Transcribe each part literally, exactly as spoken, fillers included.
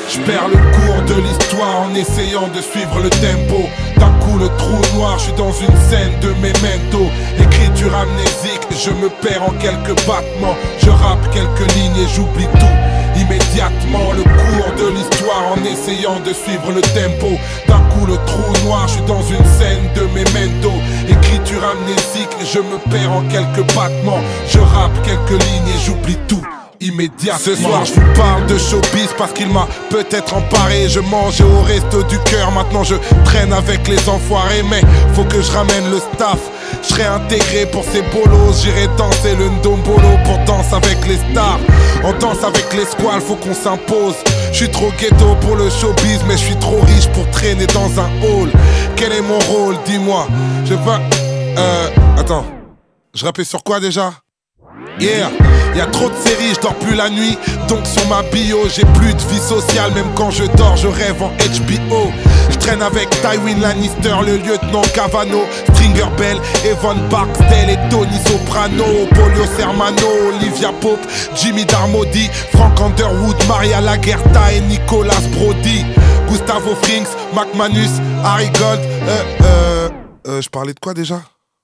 Je perds le cours de l'histoire en essayant de suivre le tempo. D'un coup le trou noir, je suis dans une scène de Memento. Écriture amnésique, je me perds en quelques battements. Je rappe quelques lignes et j'oublie tout immédiatement. Le cours de l'histoire en essayant de suivre le tempo. D'un coup le trou noir, je suis dans une scène de Memento. Écriture amnésique, je me perds en quelques battements. Je rappe quelques lignes et j'oublie tout immédiatement. Ce soir je vous parle de showbiz parce qu'il m'a peut-être emparé. Je mangeais au resto du cœur, maintenant je traîne avec les enfoirés. Mais faut que je ramène le staff, je serai intégré pour ces bolos. J'irai danser le ndombolo pour danser avec les stars. On danse avec les squales, faut qu'on s'impose. Je suis trop ghetto pour le showbiz, mais je suis trop riche pour traîner dans un hall. Quel est mon rôle, dis-moi. Je veux... Euh... Attends, je rappais sur quoi déjà? Yeah, y'a trop de séries, je dors plus la nuit. Donc sur ma bio, j'ai plus de vie sociale. Même quand je dors, je rêve en H B O. Je traîne avec Tywin Lannister, le lieutenant Cavano, Stringer Bell, Evan Barksdale et Tony Soprano, Polio Sermano, Olivia Pope, Jimmy Darmody, Frank Underwood, Maria Lagerta et Nicolas Brody, Gustavo Frings, Mac Manus, Harry Gold. Euh, euh, euh, je parlais de quoi déjà?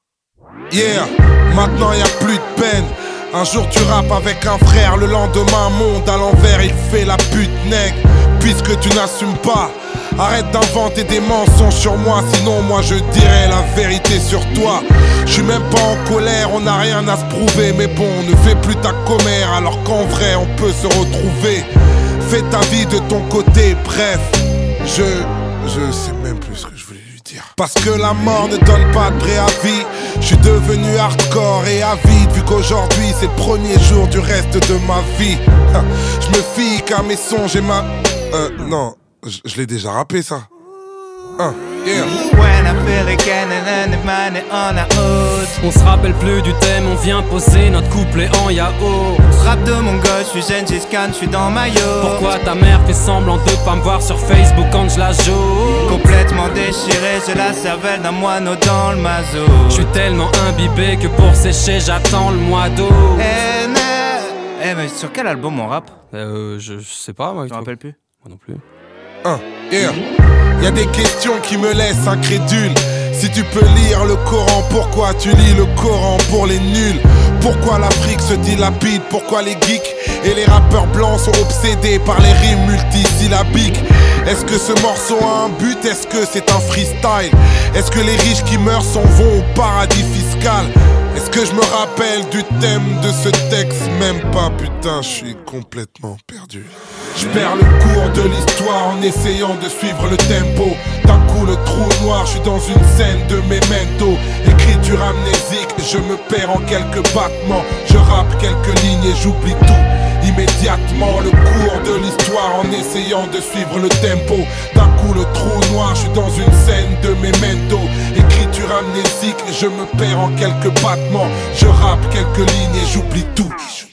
Yeah, maintenant y'a plus de peine. Un jour tu rappes avec un frère, le lendemain monde à l'envers, il fait la pute nègre. Puisque tu n'assumes pas, arrête d'inventer des mensonges sur moi, sinon moi je dirai la vérité sur toi. Je suis même pas en colère, on n'a rien à se prouver. Mais bon, ne fais plus ta commère alors qu'en vrai on peut se retrouver. Fais ta vie de ton côté, bref. Je... je sais même plus ce que je voulais lui dire. Parce que la mort ne donne pas de préavis. Je suis devenu hardcore et avide, vu qu'aujourd'hui c'est le premier jour du reste de ma vie. Je me fie qu'à mes songes et ma... Euh, non, je, je l'ai déjà rappé ça. Hein, yeah. On se rappelle plus du thème, on vient poser notre couplet en yaourt. Rap de mon gosse, je suis Gengis Khan, je suis dans maillot. Pourquoi ta mère fait semblant de pas me voir sur Facebook quand je la joue? Complètement déchiré, j'ai la cervelle d'un moineau dans le mazo. Je suis tellement imbibé que pour sécher j'attends le mois d'août. Eh mais, eh mais sur quel album on rappe? Euh, je, je sais pas moi. Je me rappelle plus. Moi non plus. Hein, yeah. Y'a des questions qui me laissent incrédule. Si tu peux lire le Coran, pourquoi tu lis le Coran pour les nuls? Pourquoi l'Afrique se dilapide? Pourquoi les geeks et les rappeurs blancs sont obsédés par les rimes multisyllabiques? Est-ce que ce morceau a un but? Est-ce que c'est un freestyle? Est-ce que les riches qui meurent s'en vont au paradis fiscal? Est-ce que je me rappelle du thème de ce texte? Même pas, putain, je suis complètement perdu. Je perds le cours de l'histoire en essayant de suivre le tempo. D'un coup le trou noir, je suis dans une scène de Memento. Écriture amnésique, je me perds en quelques battements. Je rappe quelques lignes et j'oublie tout immédiatement. Le cours de l'histoire en essayant de suivre le tempo. D'un coup le trou noir, je suis dans une scène de Memento. Écriture amnésique, je me perds en quelques battements. Je rappe quelques lignes et j'oublie tout.